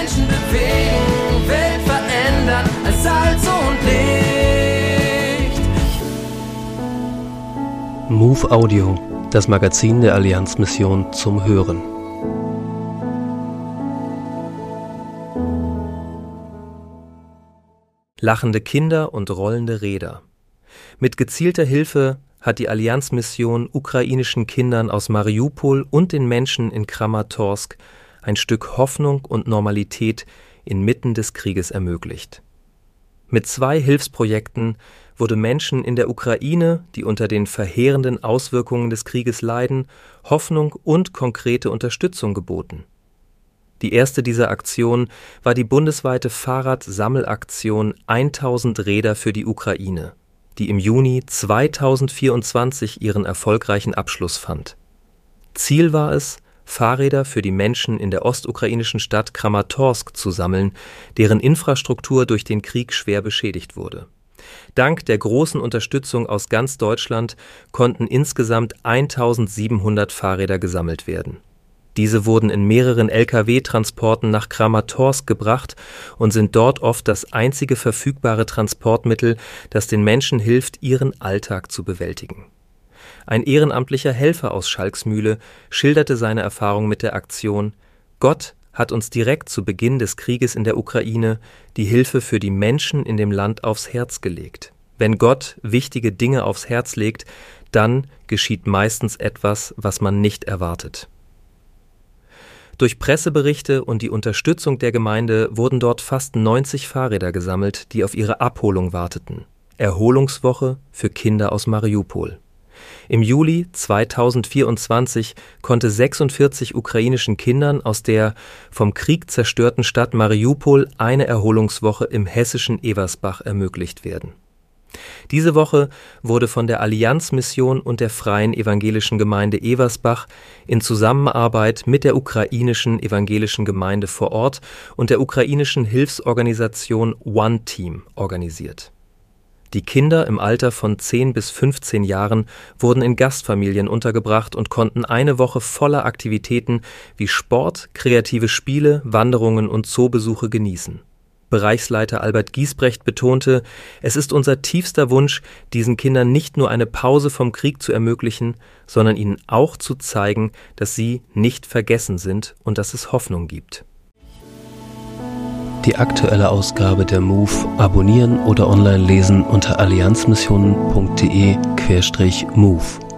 Menschen bewegen, Welt verändern als Salz und Licht. Move Audio, das Magazin der Allianzmission zum Hören. Lachende Kinder und rollende Räder. Mit gezielter Hilfe hat die Allianzmission ukrainischen Kindern aus Mariupol und den Menschen in Kramatorsk ein Stück Hoffnung und Normalität inmitten des Krieges ermöglicht. Mit 2 Hilfsprojekten wurde Menschen in der Ukraine, die unter den verheerenden Auswirkungen des Krieges leiden, Hoffnung und konkrete Unterstützung geboten. Die erste dieser Aktionen war die bundesweite Fahrradsammelaktion 1000 Räder für die Ukraine, die im Juni 2024 ihren erfolgreichen Abschluss fand. Ziel war es, Fahrräder für die Menschen in der ostukrainischen Stadt Kramatorsk zu sammeln, deren Infrastruktur durch den Krieg schwer beschädigt wurde. Dank der großen Unterstützung aus ganz Deutschland konnten insgesamt 1700 Fahrräder gesammelt werden. Diese wurden in mehreren Lkw-Transporten nach Kramatorsk gebracht und sind dort oft das einzige verfügbare Transportmittel, das den Menschen hilft, ihren Alltag zu bewältigen. Ein ehrenamtlicher Helfer aus Schalksmühle schilderte seine Erfahrung mit der Aktion: Gott hat uns direkt zu Beginn des Krieges in der Ukraine die Hilfe für die Menschen in dem Land aufs Herz gelegt. Wenn Gott wichtige Dinge aufs Herz legt, dann geschieht meistens etwas, was man nicht erwartet. Durch Presseberichte und die Unterstützung der Gemeinde wurden dort fast 90 Fahrräder gesammelt, die auf ihre Abholung warteten. Erholungswoche für Kinder aus Mariupol. Im Juli 2024 konnte 46 ukrainischen Kindern aus der vom Krieg zerstörten Stadt Mariupol eine Erholungswoche im hessischen Eversbach ermöglicht werden. Diese Woche wurde von der Allianzmission und der Freien Evangelischen Gemeinde Eversbach in Zusammenarbeit mit der ukrainischen evangelischen Gemeinde vor Ort und der ukrainischen Hilfsorganisation One Team organisiert. Die Kinder im Alter von 10 bis 15 Jahren wurden in Gastfamilien untergebracht und konnten eine Woche voller Aktivitäten wie Sport, kreative Spiele, Wanderungen und Zoobesuche genießen. Bereichsleiter Albert Giesbrecht betonte: Es ist unser tiefster Wunsch, diesen Kindern nicht nur eine Pause vom Krieg zu ermöglichen, sondern ihnen auch zu zeigen, dass sie nicht vergessen sind und dass es Hoffnung gibt. Die aktuelle Ausgabe der MOVE abonnieren oder online lesen unter allianzmissionen.de/MOVE.